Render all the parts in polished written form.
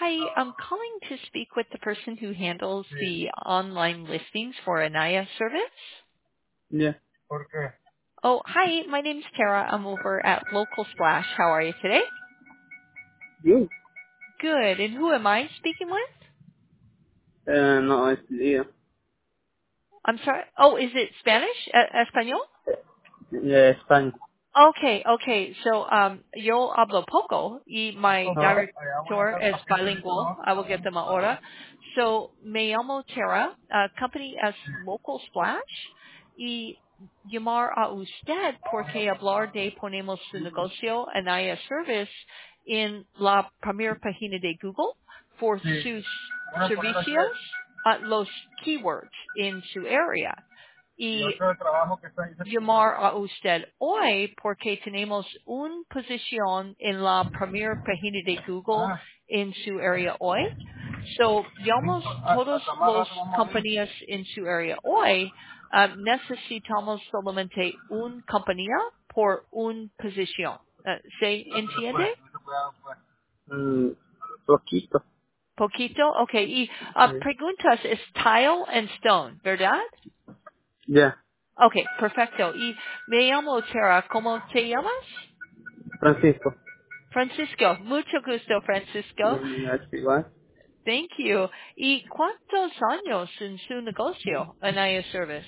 Hi, I'm calling to speak with the person who handles the online listings for Anaya service. Yeah. Oh, hi, my name's Tara. I'm over at Local Splash. How are you today? You? Good. And who am I speaking with? No, es Leo. I'm sorry. Oh, is it Spanish? Español? De España. Okay, okay. So, yo hablo poco y my Ajá. director es bilingual. I will get them ahora. So, me llamo Tara, company es Local Splash y llamar a usted porque hablar de ponemos su negocio en Aya Service en la primera página de Google por sus servicios, los keywords en su área. Y llamar a usted hoy porque tenemos una posición en la primera página de Google en su área hoy. So, llamamos todas las compañías en su área hoy. Necesitamos solamente una compañía por una posición. ¿Se entiende? Mm, poquito. Poquito. Okay. Y Sí. preguntas es tile and stone, ¿verdad? Ya. Okay, perfecto. Y me llamo Tara. ¿Cómo te llamas? Francisco. Francisco. Mucho gusto, Francisco. Es igual. Thank you. ¿Y cuántos años en su negocio, Anaya Service?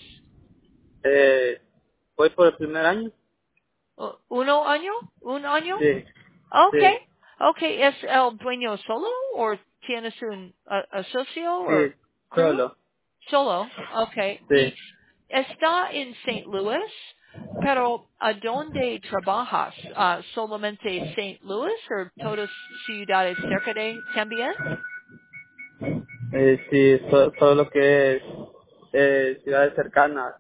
Voy por el primer año. ¿Uno año? ¿Un año? Sí. Okay. Sí. Okay. ¿Es el dueño solo o tienes un socio o Sí. crew? Solo. Solo. Okay. Y Sí. está en St. Louis, pero ¿a dónde trabajas? ¿Solamente St. Louis o todas ciudades cerca de también? Sí, todo lo que es ciudades cercanas.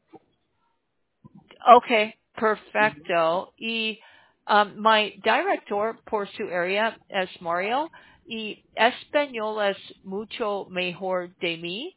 Okay, perfecto. Y my director por su área es Mario y español es mucho mejor de mí.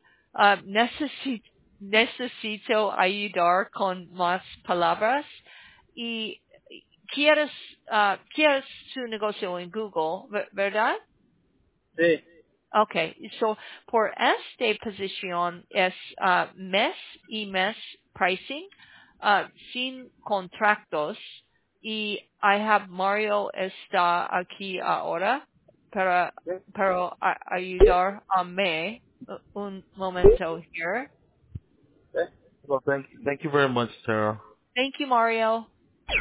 Necesito ayudar con más palabras y quieres su negocio en Google, ¿verdad? Sí. Okay, so por esta posición es mes y mes pricing, sin contratos, y I have Mario está aquí ahora Sí. para ayudar a mí. Un momento here. Sí. Well, thank you very much, Sarah. Thank you, Mario.